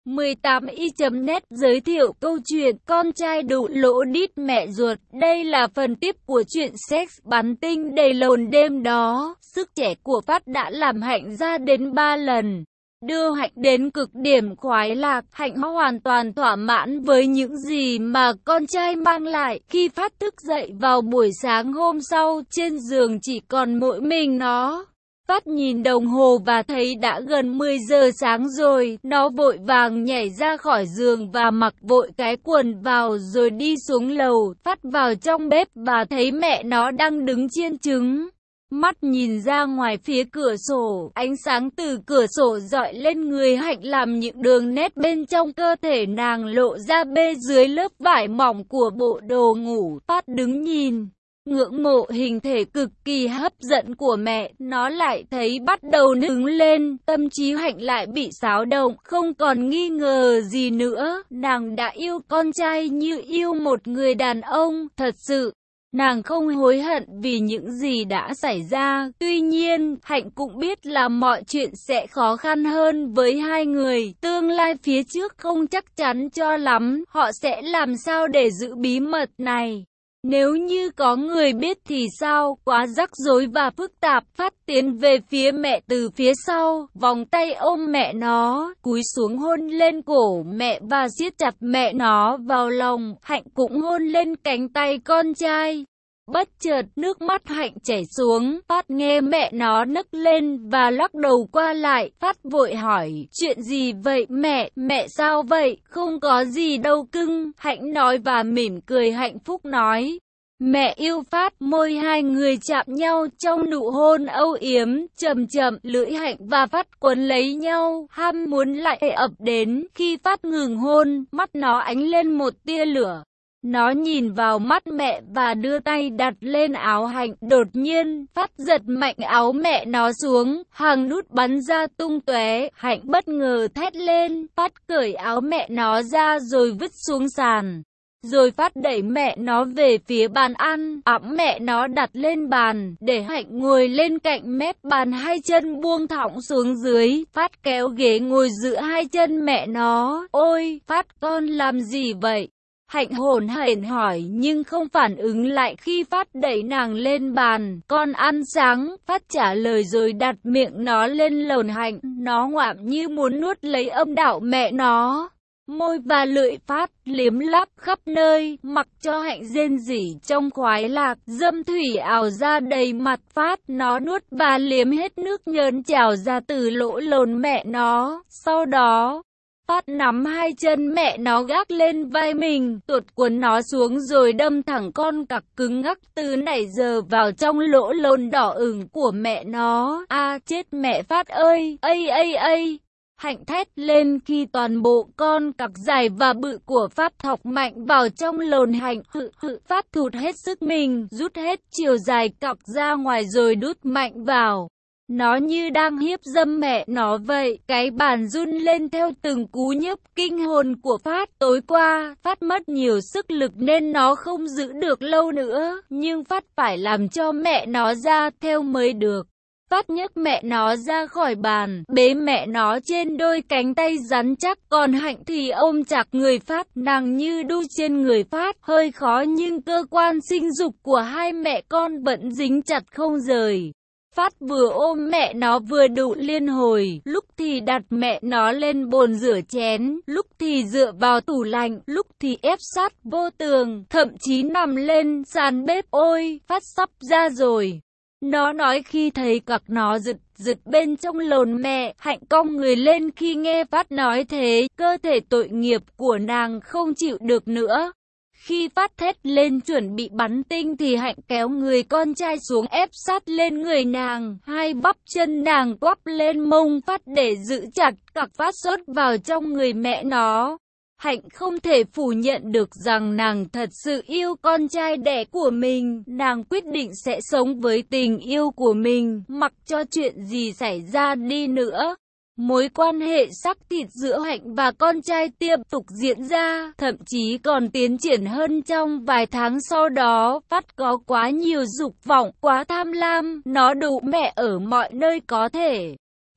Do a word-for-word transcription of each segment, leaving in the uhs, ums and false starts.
mười tám y chấm net giới thiệu câu chuyện con trai đụ lỗ đít mẹ ruột. Đây là phần tiếp của chuyện sex bắn tinh đầy lồn đêm đó. Sức trẻ của Phát đã làm Hạnh ra đến ba lần, đưa Hạnh đến cực điểm khoái lạc. Hạnh hoàn toàn thỏa mãn với những gì mà con trai mang lại. Khi Phát thức dậy vào buổi sáng hôm sau, trên giường chỉ còn mỗi mình nó. Phát nhìn đồng hồ và thấy đã gần mười giờ sáng rồi. Nó vội vàng nhảy ra khỏi giường và mặc vội cái quần vào rồi đi xuống lầu. Phát vào trong bếp và thấy mẹ nó đang đứng chiên trứng. Mắt nhìn ra ngoài phía cửa sổ, ánh sáng từ cửa sổ rọi lên người Hạnh làm những đường nét bên trong cơ thể nàng lộ ra bê dưới lớp vải mỏng của bộ đồ ngủ. Phát đứng nhìn, ngưỡng mộ hình thể cực kỳ hấp dẫn của mẹ, nó lại thấy bắt đầu nức lên, tâm trí Hạnh lại bị xáo động, không còn nghi ngờ gì nữa, nàng đã yêu con trai như yêu một người đàn ông, thật sự. Nàng không hối hận vì những gì đã xảy ra, tuy nhiên, Hạnh cũng biết là mọi chuyện sẽ khó khăn hơn với hai người, tương lai phía trước không chắc chắn cho lắm, họ sẽ làm sao để giữ bí mật này. Nếu như có người biết thì sao, quá rắc rối và phức tạp. Phát tiến về phía mẹ từ phía sau, vòng tay ôm mẹ nó, cúi xuống hôn lên cổ mẹ và siết chặt mẹ nó vào lòng. Hạnh cũng hôn lên cánh tay con trai. Bất chợt nước mắt Hạnh chảy xuống, Phát nghe mẹ nó nấc lên và lắc đầu qua lại. Phát vội hỏi, chuyện gì vậy mẹ, mẹ sao vậy, không có gì đâu cưng. Hạnh nói và mỉm cười hạnh phúc nói, mẹ yêu Phát. Môi hai người chạm nhau trong nụ hôn âu yếm, chậm chậm, lưỡi Hạnh và Phát quấn lấy nhau, ham muốn lại ập đến. Khi Phát ngừng hôn, mắt nó ánh lên một tia lửa. Nó nhìn vào mắt mẹ và đưa tay đặt lên áo Hạnh. Đột nhiên, Phát giật mạnh áo mẹ nó xuống, hàng nút bắn ra tung tóe. Hạnh bất ngờ thét lên. Phát cởi áo mẹ nó ra rồi vứt xuống sàn. Rồi Phát đẩy mẹ nó về phía bàn ăn, ẵm mẹ nó đặt lên bàn, để Hạnh ngồi lên cạnh mép bàn, hai chân buông thõng xuống dưới. Phát kéo ghế ngồi giữa hai chân mẹ nó. Ôi, Phát con làm gì vậy? Hạnh hổn hển hỏi nhưng không phản ứng lại khi Phát đẩy nàng lên bàn. Con ăn sáng, Phát trả lời rồi đặt miệng nó lên lồn Hạnh. Nó ngoạm như muốn nuốt lấy âm đạo mẹ nó. Môi và lưỡi Phát liếm láp khắp nơi, mặc cho Hạnh rên rỉ trong khoái lạc. Dâm thủy ảo ra đầy mặt Phát, nó nuốt và liếm hết nước nhơn trào ra từ lỗ lồn mẹ nó. Sau đó, Phát nắm hai chân mẹ nó gác lên vai mình, tuột quần nó xuống rồi đâm thẳng con cặc cứng ngắc từ nãy giờ vào trong lỗ lồn đỏ ửng của mẹ nó. A à, chết mẹ Phát ơi, ây ây ây. Hạnh thét lên khi toàn bộ con cặc dài và bự của Phát thọc mạnh vào trong lồn Hạnh. Hự hự, Phát thụt hết sức mình, rút hết chiều dài cặc ra ngoài rồi đút mạnh vào. Nó như đang hiếp dâm mẹ nó vậy. Cái bàn run lên theo từng cú nhấp kinh hồn của Phát. Tối qua, Phát mất nhiều sức lực nên nó không giữ được lâu nữa. Nhưng Phát phải làm cho mẹ nó ra theo mới được. Phát nhấc mẹ nó ra khỏi bàn, bế mẹ nó trên đôi cánh tay rắn chắc. Còn Hạnh thì ôm chặt người Phát, nàng như đu trên người Phát. Hơi khó nhưng cơ quan sinh dục của hai mẹ con vẫn dính chặt không rời. Phát vừa ôm mẹ nó vừa đụ liên hồi, lúc thì đặt mẹ nó lên bồn rửa chén, lúc thì dựa vào tủ lạnh, lúc thì ép sát vô tường, thậm chí nằm lên sàn bếp. Ôi, Phát sắp ra rồi. Nó nói khi thấy cặc nó giật giật bên trong lồn mẹ. Hạnh cong người lên khi nghe Phát nói thế, cơ thể tội nghiệp của nàng không chịu được nữa. Khi Phát thét lên chuẩn bị bắn tinh thì Hạnh kéo người con trai xuống ép sát lên người nàng. Hai bắp chân nàng quắp lên mông Phát để giữ chặt cặc Phát sốt vào trong người mẹ nó. Hạnh không thể phủ nhận được rằng nàng thật sự yêu con trai đẻ của mình. Nàng quyết định sẽ sống với tình yêu của mình, mặc cho chuyện gì xảy ra đi nữa. Mối quan hệ xác thịt giữa Hạnh và con trai tiếp tục diễn ra, thậm chí còn tiến triển hơn trong vài tháng sau đó. Phát có quá nhiều dục vọng, quá tham lam, nó đụ mẹ ở mọi nơi có thể.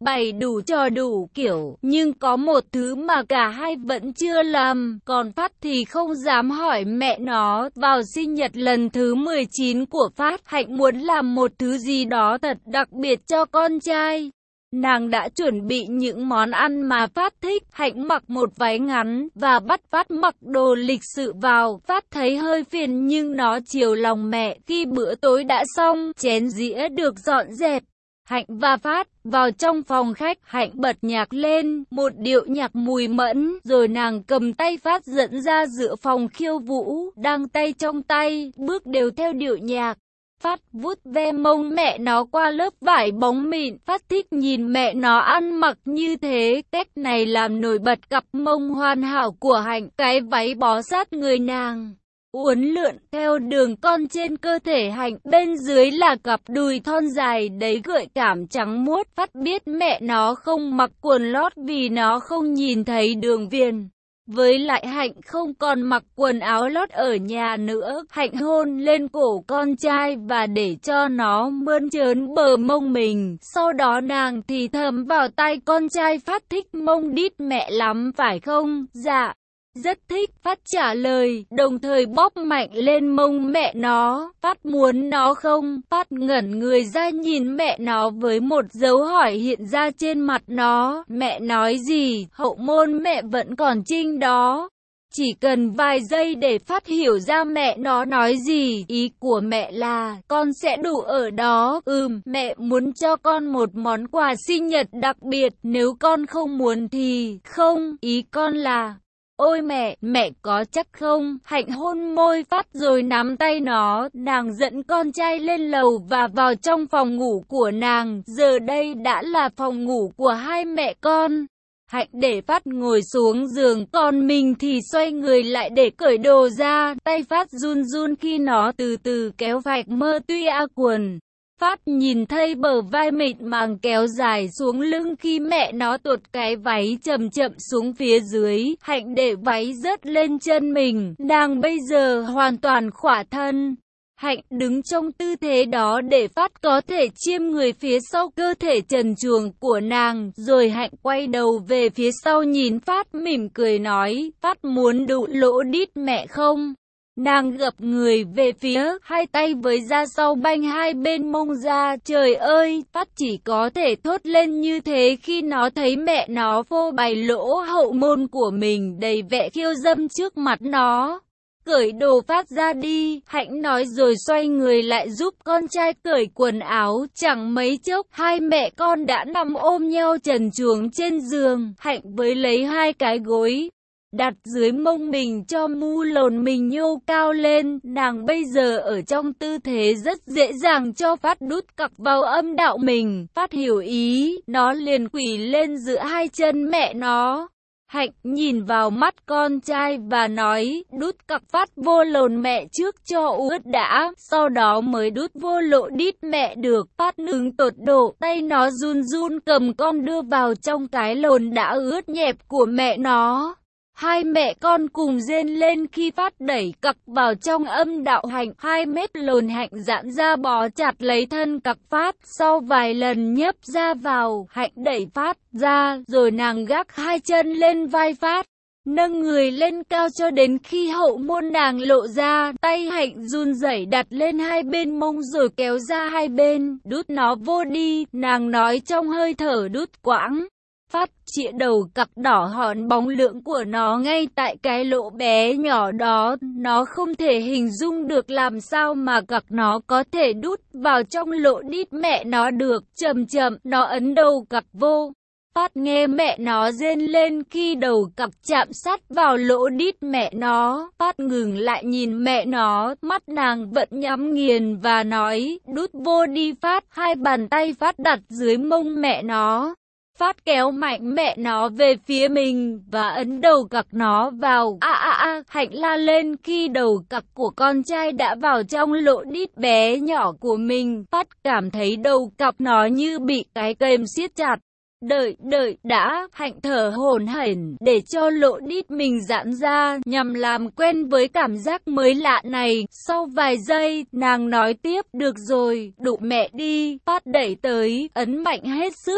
bày đủ trò đủ kiểu, nhưng có một thứ mà cả hai vẫn chưa làm, còn Phát thì không dám hỏi mẹ nó. Vào sinh nhật lần thứ mười chín của Phát, Hạnh muốn làm một thứ gì đó thật đặc biệt cho con trai. Nàng đã chuẩn bị những món ăn mà Phát thích. Hạnh mặc một váy ngắn và bắt Phát mặc đồ lịch sự vào. Phát thấy hơi phiền nhưng nó chiều lòng mẹ. Khi bữa tối đã xong, chén dĩa được dọn dẹp, Hạnh và Phát vào trong phòng khách. Hạnh bật nhạc lên, một điệu nhạc mùi mẫn, rồi nàng cầm tay Phát dẫn ra giữa phòng khiêu vũ, đang tay trong tay, bước đều theo điệu nhạc. Phát vuốt ve mông mẹ nó qua lớp vải bóng mịn. Phát thích nhìn mẹ nó ăn mặc như thế. Cách này làm nổi bật cặp mông hoàn hảo của Hạnh. Cái váy bó sát người nàng, uốn lượn theo đường cong trên cơ thể Hạnh. Bên dưới là cặp đùi thon dài đầy gợi cảm trắng muốt. Phát biết mẹ nó không mặc quần lót vì nó không nhìn thấy đường viền. Với lại Hạnh không còn mặc quần áo lót ở nhà nữa. Hạnh hôn lên cổ con trai và để cho nó mơn trớn bờ mông mình. Sau đó nàng thì thầm vào tai con trai: Phát thích mông đít mẹ lắm phải không? Dạ, rất thích. Phát trả lời, đồng thời bóp mạnh lên mông mẹ nó. Phát muốn nó không? Phát ngẩn người ra nhìn mẹ nó với một dấu hỏi hiện ra trên mặt nó. Mẹ nói gì? Hậu môn mẹ vẫn còn trinh đó. Chỉ cần vài giây để Phát hiểu ra mẹ nó nói gì. Ý của mẹ là, con sẽ đủ ở đó. Ừm, mẹ muốn cho con một món quà sinh nhật đặc biệt. Nếu con không muốn thì không. Ý con là... Ôi mẹ, mẹ có chắc không? Hạnh hôn môi Phát rồi nắm tay nó. Nàng dẫn con trai lên lầu và vào trong phòng ngủ của nàng. Giờ đây đã là phòng ngủ của hai mẹ con. Hạnh để Phát ngồi xuống giường, còn mình thì xoay người lại để cởi đồ ra. Tay Phát run run khi nó từ từ kéo vạch mơ tuy a quần. Phát nhìn thấy bờ vai mịn màng kéo dài xuống lưng khi mẹ nó tuột cái váy chậm chậm xuống phía dưới. Hạnh để váy rớt lên chân mình, nàng bây giờ hoàn toàn khỏa thân. Hạnh đứng trong tư thế đó để Phát có thể chiêm người phía sau cơ thể trần truồng của nàng. Rồi Hạnh quay đầu về phía sau nhìn Phát mỉm cười nói: Phát muốn đụ lỗ đít mẹ không? Nàng gập người về phía, hai tay với da sau banh hai bên mông ra. Trời ơi, Phát chỉ có thể thốt lên như thế khi nó thấy mẹ nó phô bày lỗ hậu môn của mình đầy vẻ khiêu dâm trước mặt nó. Cởi đồ Phát ra đi, Hạnh nói rồi xoay người lại giúp con trai cởi quần áo. Chẳng mấy chốc, hai mẹ con đã nằm ôm nhau trần truồng trên giường. Hạnh với lấy hai cái gối đặt dưới mông mình cho mu lồn mình nhô cao lên. Nàng bây giờ ở trong tư thế rất dễ dàng cho Phát đút cặc vào âm đạo mình. Phát hiểu ý, nó liền quỳ lên giữa hai chân mẹ nó. Hạnh nhìn vào mắt con trai và nói: đút cặc Phát vô lồn mẹ trước cho ướt đã, sau đó mới đút vô lỗ đít mẹ được. Phát nướng tột độ, tay nó run run cầm con đưa vào trong cái lồn đã ướt nhẹp của mẹ nó. Hai mẹ con cùng rên lên khi Phát đẩy cặc vào trong âm đạo Hạnh. Hai mép lồn Hạnh giãn ra bó chặt lấy thân cặc Phát. Sau vài lần nhấp ra vào, Hạnh đẩy Phát ra, rồi nàng gác hai chân lên vai Phát, nâng người lên cao cho đến khi hậu môn nàng lộ ra. Tay Hạnh run rẩy đặt lên hai bên mông rồi kéo ra hai bên. Đút nó vô đi, nàng nói trong hơi thở đút quãng. Phát chĩa đầu cặc đỏ hòn bóng lưỡng của nó ngay tại cái lỗ bé nhỏ đó. Nó không thể hình dung được làm sao mà cặc nó có thể đút vào trong lỗ đít mẹ nó được. Chậm chậm, nó ấn đầu cặc vô. Phát nghe mẹ nó rên lên khi đầu cặc chạm sát vào lỗ đít mẹ nó. Phát ngừng lại nhìn mẹ nó, mắt nàng vẫn nhắm nghiền và nói: đút vô đi Phát. Hai bàn tay Phát đặt dưới mông mẹ nó. Phát kéo mạnh mẹ nó về phía mình và ấn đầu cặc nó vào. A a a, Hạnh la lên khi đầu cặc của con trai đã vào trong lỗ đít bé nhỏ của mình. Phát cảm thấy đầu cặc nó như bị cái kềm siết chặt. Đợi, đợi, đã, Hạnh thở hổn hển để cho lỗ đít mình giãn ra nhằm làm quen với cảm giác mới lạ này. Sau vài giây, nàng nói tiếp: được rồi, đụ mẹ đi. Phát đẩy tới, ấn mạnh hết sức.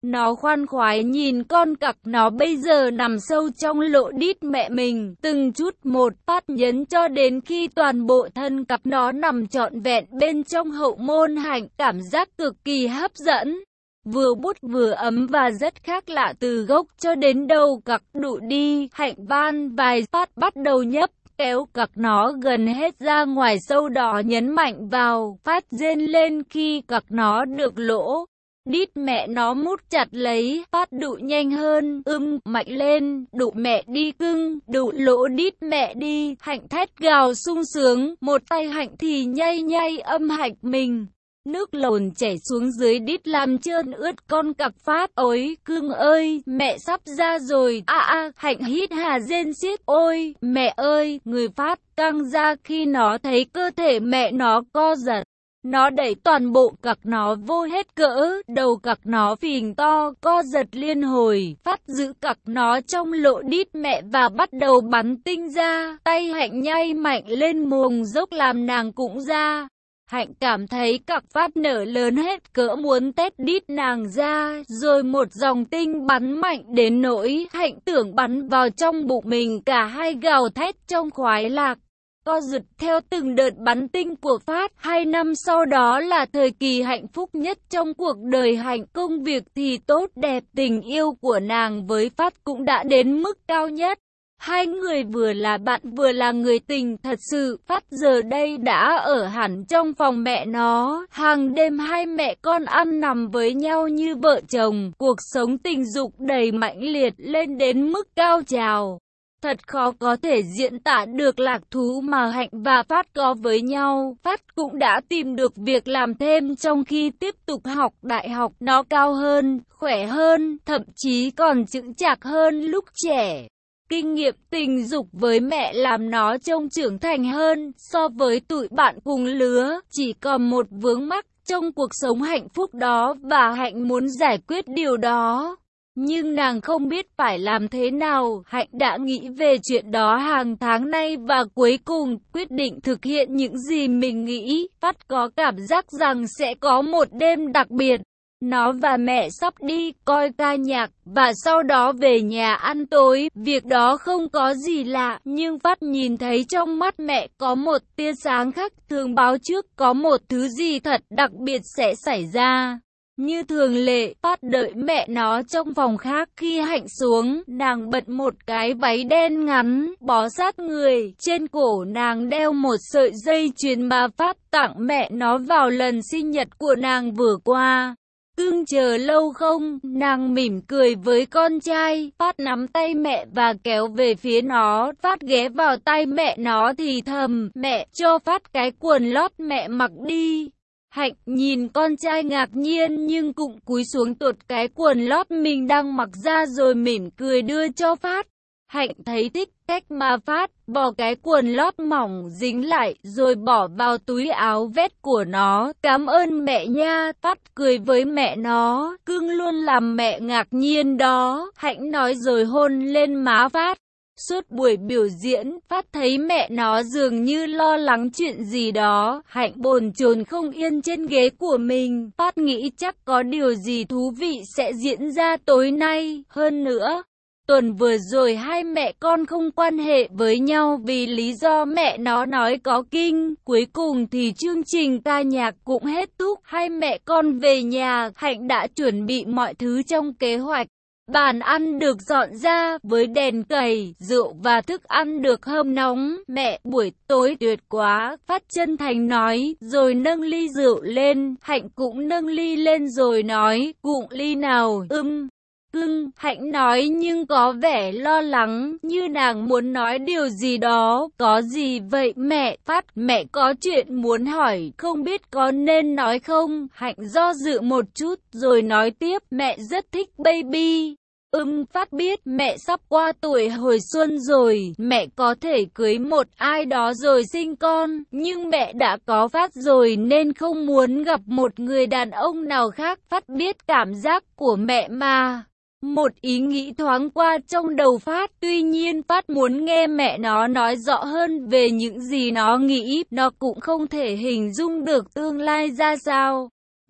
Nó khoan khoái nhìn con cặc nó bây giờ nằm sâu trong lỗ đít mẹ mình, từng chút một Phát nhấn cho đến khi toàn bộ thân cặc nó nằm trọn vẹn bên trong hậu môn hạnh, cảm giác cực kỳ hấp dẫn. Vừa bút vừa ấm và rất khác lạ từ gốc cho đến đầu cặc đụ đi, hạnh van vài Phát bắt đầu nhấp, kéo cặc nó gần hết ra ngoài, sau đó nhấn mạnh vào, Phát rên lên khi cặc nó được lỗ đít mẹ nó mút chặt lấy, Phát đụ nhanh hơn, ưm, mạnh lên, đụ mẹ đi cưng, đụ lỗ đít mẹ đi, hạnh thét gào sung sướng, một tay hạnh thì nhay nhay âm hạnh mình. Nước lồn chảy xuống dưới đít làm trơn ướt con cặc Phát. Ôi, cưng ơi, mẹ sắp ra rồi. A a, hạnh hít hà rên xiết. Ôi, mẹ ơi, người Phát căng ra khi nó thấy cơ thể mẹ nó co giật. Nó đẩy toàn bộ cặc nó vô hết cỡ, đầu cặc nó phình to, co giật liên hồi. Phát giữ cặc nó trong lỗ đít mẹ và bắt đầu bắn tinh ra. Tay hạnh nhay mạnh lên muồng dốc làm nàng cũng ra. Hạnh cảm thấy cặc Phát nở lớn hết cỡ muốn tét đít nàng ra, rồi một dòng tinh bắn mạnh đến nỗi Hạnh tưởng bắn vào trong bụng mình, cả hai gào thét trong khoái lạc. Co giật theo từng đợt bắn tinh của Phát. Hai năm sau đó là thời kỳ hạnh phúc nhất trong cuộc đời Hạnh. Công việc thì tốt đẹp, tình yêu của nàng với Phát cũng đã đến mức cao nhất. Hai người vừa là bạn vừa là người tình thật sự. Phát giờ đây đã ở hẳn trong phòng mẹ nó. Hàng đêm hai mẹ con ăn nằm với nhau như vợ chồng. Cuộc sống tình dục đầy mãnh liệt lên đến mức cao trào. Thật khó có thể diễn tả được lạc thú mà Hạnh và Phát có với nhau. Phát cũng đã tìm được việc làm thêm trong khi tiếp tục học đại học. Nó cao hơn, khỏe hơn, thậm chí còn chững chạc hơn lúc trẻ. Kinh nghiệm tình dục với mẹ làm nó trông trưởng thành hơn so với tụi bạn cùng lứa. Chỉ còn một vướng mắc trong cuộc sống hạnh phúc đó và Hạnh muốn giải quyết điều đó. Nhưng nàng không biết phải làm thế nào. Hạnh đã nghĩ về chuyện đó hàng tháng nay và cuối cùng quyết định thực hiện những gì mình nghĩ. Phát có cảm giác rằng sẽ có một đêm đặc biệt. Nó và mẹ sắp đi coi ca nhạc và sau đó về nhà ăn tối. Việc đó không có gì lạ, nhưng Phát nhìn thấy trong mắt mẹ có một tia sáng khác thường, báo trước có một thứ gì thật đặc biệt sẽ xảy ra. Như thường lệ, Phát đợi mẹ nó trong phòng khác. Khi Hạnh xuống, nàng bận một cái váy đen ngắn, bó sát người. Trên cổ nàng đeo một sợi dây chuyền mà Phát tặng mẹ nó vào lần sinh nhật của nàng vừa qua. Cưng chờ lâu không? Nàng mỉm cười với con trai. Phát nắm tay mẹ và kéo về phía nó. Phát ghé vào tay mẹ nó thì thầm, mẹ cho Phát cái quần lót mẹ mặc đi. Hạnh nhìn con trai ngạc nhiên nhưng cũng cúi xuống tuột cái quần lót mình đang mặc ra rồi mỉm cười đưa cho Phát. Hạnh thấy thích cách mà Phát bỏ cái quần lót mỏng dính lại rồi bỏ vào túi áo vest của nó. Cảm ơn mẹ nha. Phát cười với mẹ nó. Cưng luôn làm mẹ ngạc nhiên đó. Hạnh nói rồi hôn lên má Phát. Suốt buổi biểu diễn, Phát thấy mẹ nó dường như lo lắng chuyện gì đó. Hạnh bồn chồn không yên trên ghế của mình. Phát nghĩ chắc có điều gì thú vị sẽ diễn ra tối nay. Hơn nữa, tuần vừa rồi hai mẹ con không quan hệ với nhau vì lý do mẹ nó nói có kinh. Cuối cùng thì chương trình ca nhạc cũng hết thúc. Hai mẹ con về nhà, Hạnh đã chuẩn bị mọi thứ trong kế hoạch. Bàn ăn được dọn ra với đèn cầy, rượu và thức ăn được hâm nóng. Mẹ, buổi tối tuyệt quá, Phát chân thành nói, rồi nâng ly rượu lên. Hạnh cũng nâng ly lên rồi nói, cụng ly nào, ưm. Cưng, Hạnh nói nhưng có vẻ lo lắng, như nàng muốn nói điều gì đó. Có gì vậy mẹ? Phát, mẹ có chuyện muốn hỏi, không biết có nên nói không? Hạnh do dự một chút, rồi nói tiếp, mẹ rất thích baby. Ừm, Phát biết mẹ sắp qua tuổi hồi xuân rồi, mẹ có thể cưới một ai đó rồi sinh con, nhưng mẹ đã có Phát rồi nên không muốn gặp một người đàn ông nào khác. Phát biết cảm giác của mẹ mà. Một ý nghĩ thoáng qua trong đầu Phát, tuy nhiên Phát muốn nghe mẹ nó nói rõ hơn về những gì nó nghĩ, nó cũng không thể hình dung được tương lai ra sao.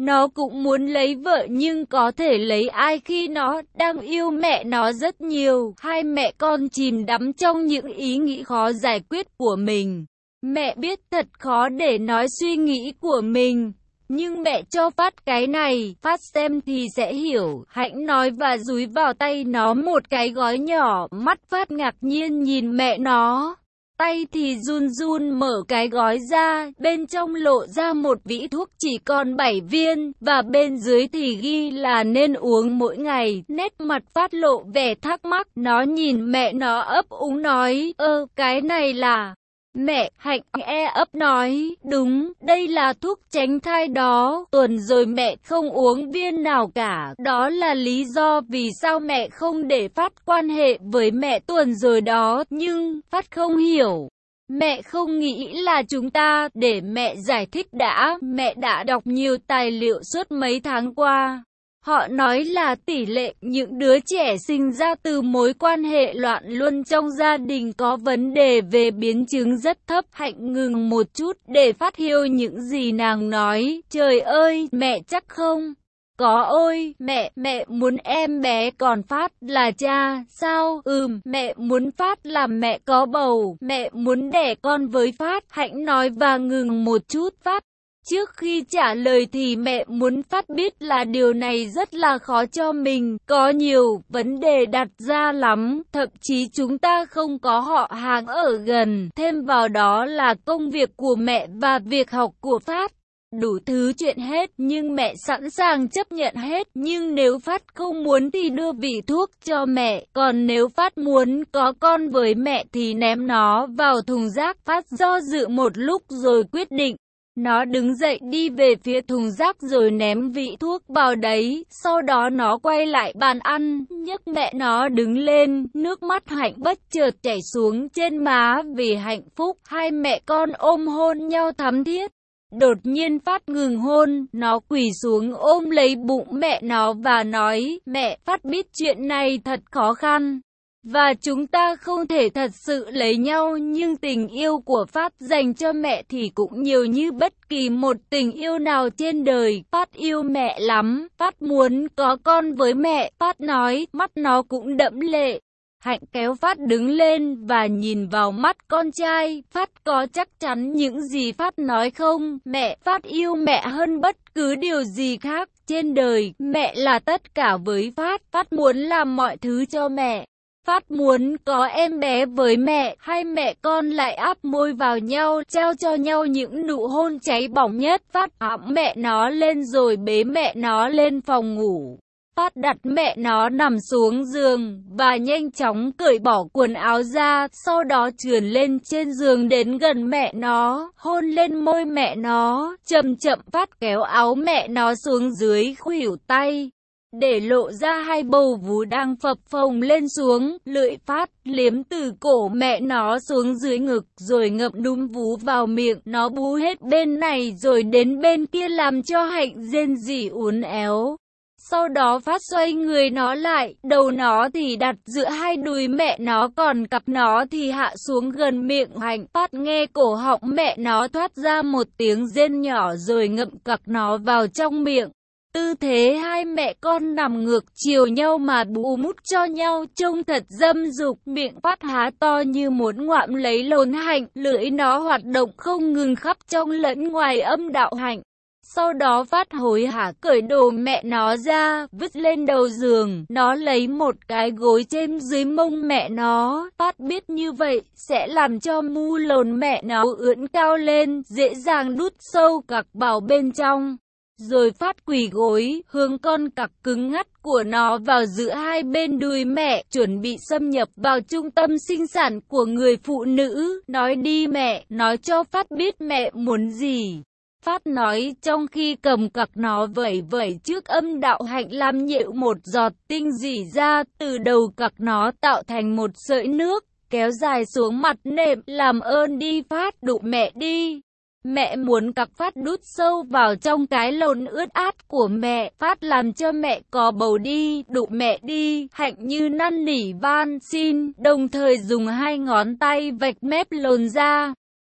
Nó cũng muốn lấy vợ nhưng có thể lấy ai khi nó đang yêu mẹ nó rất nhiều. Hai mẹ con chìm đắm trong những ý nghĩ khó giải quyết của mình. Mẹ biết thật khó để nói suy nghĩ của mình. Nhưng mẹ cho Phát cái này, Phát xem thì sẽ hiểu. Hạnh nói và dúi vào tay nó một cái gói nhỏ. Mắt Phát ngạc nhiên nhìn mẹ nó. Tay thì run run mở cái gói ra, bên trong lộ ra một vỉ thuốc chỉ còn bảy viên, và bên dưới thì ghi là nên uống mỗi ngày. Nét mặt Phát lộ vẻ thắc mắc, nó nhìn mẹ nó ấp úng nói, ơ, cái này là... Mẹ, Hạnh e ấp nói, đúng, đây là thuốc tránh thai đó, tuần rồi mẹ không uống viên nào cả, đó là lý do vì sao mẹ không để Phát quan hệ với mẹ tuần rồi đó, nhưng, Phát không hiểu. Mẹ không nghĩ là chúng ta, để mẹ giải thích đã, mẹ đã đọc nhiều tài liệu suốt mấy tháng qua. Họ nói là tỷ lệ những đứa trẻ sinh ra từ mối quan hệ loạn luân trong gia đình có vấn đề về biến chứng rất thấp. Hạnh ngừng một chút để Phát hiểu những gì nàng nói. Trời ơi, mẹ chắc không? Có ôi, mẹ, mẹ muốn em bé còn Phát là cha, sao? Ừm, mẹ muốn Phát làm mẹ có bầu, mẹ muốn đẻ con với Phát. Hạnh nói và ngừng một chút. Phát trước khi trả lời thì mẹ muốn Phát biết là điều này rất là khó cho mình, có nhiều vấn đề đặt ra lắm, thậm chí chúng ta không có họ hàng ở gần, thêm vào đó là công việc của mẹ và việc học của Phát. Đủ thứ chuyện hết, nhưng mẹ sẵn sàng chấp nhận hết, nhưng nếu Phát không muốn thì đưa vị thuốc cho mẹ, còn nếu Phát muốn có con với mẹ thì ném nó vào thùng rác. Phát do dự một lúc rồi quyết định. Nó đứng dậy đi về phía thùng rác rồi ném vị thuốc vào đấy, sau đó nó quay lại bàn ăn, nhấc mẹ nó đứng lên, nước mắt Hạnh bất chợt chảy xuống trên má vì hạnh phúc, hai mẹ con ôm hôn nhau thắm thiết. Đột nhiên Phát ngừng hôn, nó quỳ xuống ôm lấy bụng mẹ nó và nói, mẹ, Phát biết chuyện này thật khó khăn. Và chúng ta không thể thật sự lấy nhau, nhưng tình yêu của Phát dành cho mẹ thì cũng nhiều như bất kỳ một tình yêu nào trên đời. Phát yêu mẹ lắm, Phát muốn có con với mẹ, Phát nói, mắt nó cũng đẫm lệ. Hạnh kéo Phát đứng lên và nhìn vào mắt con trai. Phát có chắc chắn những gì Phát nói không? Mẹ, Phát yêu mẹ hơn bất cứ điều gì khác trên đời. Mẹ là tất cả với Phát. Phát muốn làm mọi thứ cho mẹ. Phát muốn có em bé với mẹ. Hai mẹ con lại áp môi vào nhau, trao cho nhau những nụ hôn cháy bỏng nhất. Phát ẵm mẹ nó lên rồi bế mẹ nó lên phòng ngủ. Phát đặt mẹ nó nằm xuống giường và nhanh chóng cởi bỏ quần áo ra, sau đó trườn lên trên giường đến gần mẹ nó, hôn lên môi mẹ nó, chậm chậm. Phát kéo áo mẹ nó xuống dưới khuỷu tay, để lộ ra hai bầu vú đang phập phồng lên xuống. Lưỡi Phát liếm từ cổ mẹ nó xuống dưới ngực, rồi ngậm núm vú vào miệng. Nó bú hết bên này rồi đến bên kia làm cho Hạnh rên rỉ uốn éo. Sau đó Phát xoay người nó lại, đầu nó thì đặt giữa hai đùi mẹ nó, còn cặp nó thì hạ xuống gần miệng Hạnh. Phát nghe cổ họng mẹ nó thoát ra một tiếng rên nhỏ rồi ngậm cặp nó vào trong miệng. Tư thế hai mẹ con nằm ngược chiều nhau mà bú mút cho nhau trông thật dâm dục. Miệng Phát há to như muốn ngoạm lấy lồn Hạnh, lưỡi nó hoạt động không ngừng khắp trong lẫn ngoài âm đạo Hạnh. Sau đó Phát hối hả cởi đồ mẹ nó ra, vứt lên đầu giường. Nó lấy một cái gối chêm dưới mông mẹ nó. Phát biết như vậy sẽ làm cho mu lồn mẹ nó ưỡn cao lên, dễ dàng đút sâu cặc vào bên trong. Rồi Phát quỳ gối, hướng con cặc cứng ngắt của nó vào giữa hai bên đùi mẹ, chuẩn bị xâm nhập vào trung tâm sinh sản của người phụ nữ. Nói đi mẹ, nói cho Phát biết mẹ muốn gì. Phát nói trong khi cầm cặc nó vẩy vẩy trước âm đạo Hạnh, làm nhịu một giọt tinh rỉ ra từ đầu cặc nó tạo thành một sợi nước, kéo dài xuống mặt nệm. Làm ơn đi Phát, đụ mẹ đi. Mẹ muốn cặc. Phát đút sâu vào trong cái lồn ướt át của mẹ. Phát làm cho mẹ có bầu đi, đụ mẹ đi. Hạnh như năn nỉ van xin, đồng thời dùng hai ngón tay vạch mép lồn ra.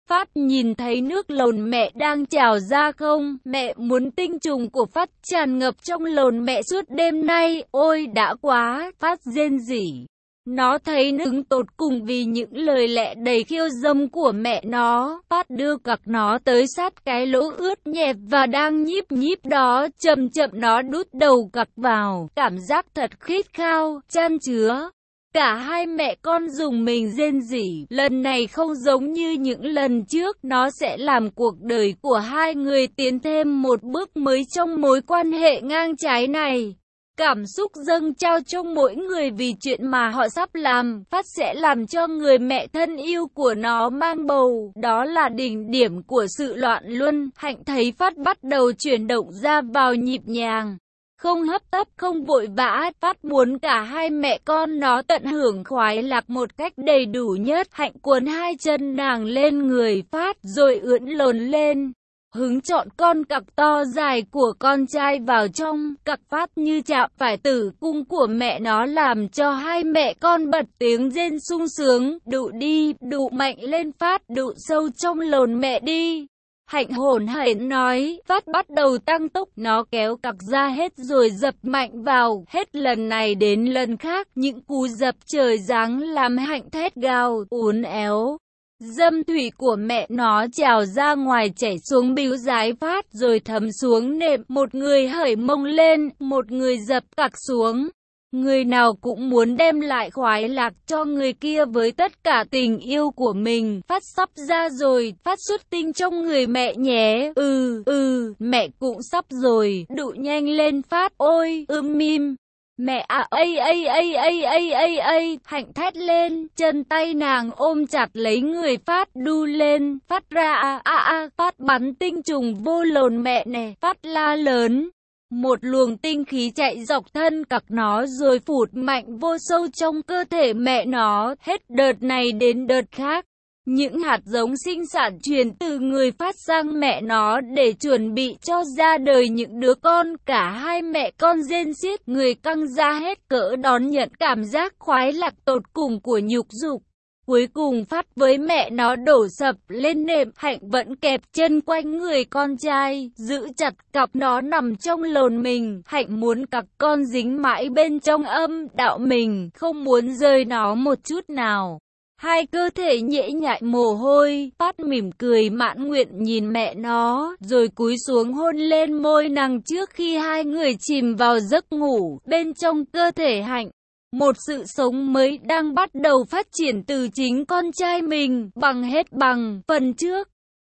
Phát nhìn thấy nước lồn mẹ đang trào ra không? Mẹ muốn tinh trùng của Phát tràn ngập trong lồn mẹ suốt đêm nay. Ôi đã quá, Phát rên rỉ. Nó thấy nứng tột cùng vì những lời lẽ đầy khiêu dâm của mẹ nó. Phát đưa cặc nó tới sát cái lỗ ướt nhẹp và đang nhíp nhíp đó. Chậm chậm nó đút đầu cặc vào. Cảm giác thật khít khao, chan chứa. Cả hai mẹ con dùng mình rên rỉ. Lần này không giống như những lần trước. Nó sẽ làm cuộc đời của hai người tiến thêm một bước mới trong mối quan hệ ngang trái này. Cảm xúc dâng trao trong mỗi người vì chuyện mà họ sắp làm. Phát sẽ làm cho người mẹ thân yêu của nó mang bầu. Đó là đỉnh điểm của sự loạn luân. Hạnh thấy Phát bắt đầu chuyển động ra vào nhịp nhàng. Không hấp tấp, không vội vã. Phát muốn cả hai mẹ con nó tận hưởng khoái lạc một cách đầy đủ nhất. Hạnh cuốn hai chân nàng lên người Phát rồi ưỡn lồn lên. Hứng chọn con cặc to dài của con trai vào trong. Cặc Phát như chạm phải tử cung của mẹ nó làm cho hai mẹ con bật tiếng rên sung sướng. Đụ đi, đụ mạnh lên Phát, đụ sâu trong lồn mẹ đi. Hạnh hổn hển nói. Phát bắt đầu tăng tốc. Nó kéo cặc ra hết rồi dập mạnh vào. Hết lần này đến lần khác. Những cú dập trời giáng làm Hạnh thét gào, uốn éo. Dâm thủy của mẹ nó trào ra ngoài chảy xuống bíu dái Phát rồi thấm xuống nệm. Một người hởi mông lên, một người dập cặc xuống. Người nào cũng muốn đem lại khoái lạc cho người kia với tất cả tình yêu của mình. Phát sắp ra rồi, Phát xuất tinh trong người mẹ nhé. Ừ, ừ, mẹ cũng sắp rồi, đụ nhanh lên Phát. Ôi, ưm mim. Mẹ à, ây ây ây ây ây ây ây. Hạnh thét lên, chân tay nàng ôm chặt lấy người Phát đu lên. Phát ra à à à. Phát bắn tinh trùng vô lồn mẹ nè. Phát la lớn. Một luồng tinh khí chạy dọc thân cặc nó rồi phụt mạnh vô sâu trong cơ thể mẹ nó. Hết đợt này đến đợt khác. Những hạt giống sinh sản truyền từ người Phát sang mẹ nó để chuẩn bị cho ra đời những đứa con. Cả hai mẹ con rên xiết, người căng ra hết cỡ đón nhận cảm giác khoái lạc tột cùng của nhục dục. Cuối cùng Phát với mẹ nó đổ sập lên nệm. Hạnh vẫn kẹp chân quanh người con trai, giữ chặt cặp nó nằm trong lồn mình. Hạnh muốn cặp con dính mãi bên trong âm đạo mình, không muốn rời nó một chút nào. Hai cơ thể nhễ nhại mồ hôi. Phát mỉm cười mãn nguyện nhìn mẹ nó, rồi cúi xuống hôn lên môi nàng trước khi hai người chìm vào giấc ngủ. Bên trong cơ thể Hạnh, một sự sống mới đang bắt đầu phát triển từ chính con trai mình. Bằng hết bằng phần trước,